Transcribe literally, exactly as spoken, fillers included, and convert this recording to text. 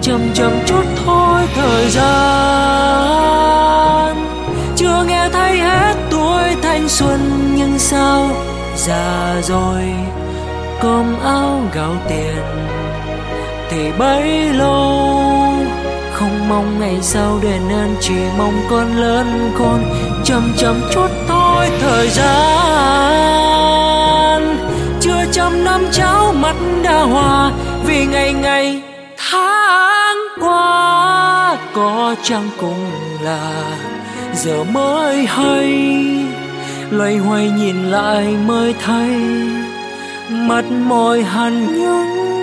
chậm chậm chút thôi thời gian. Chưa nghe thấy hết tuổi thanh xuân nhưng sao già rồi, cơm áo gạo tiền thì bấy lâu. Không mong ngày sau đền ơn, chỉ mong con lớn khôn. Chậm chậm chút thôi thời gian. Chưa trăm năm cháo mắt đã hòa, vì ngày ngày tháng qua có chăng cũng là giờ mới hay. Loay hoay nhìn lại mới thấy mặt mỏi hằn những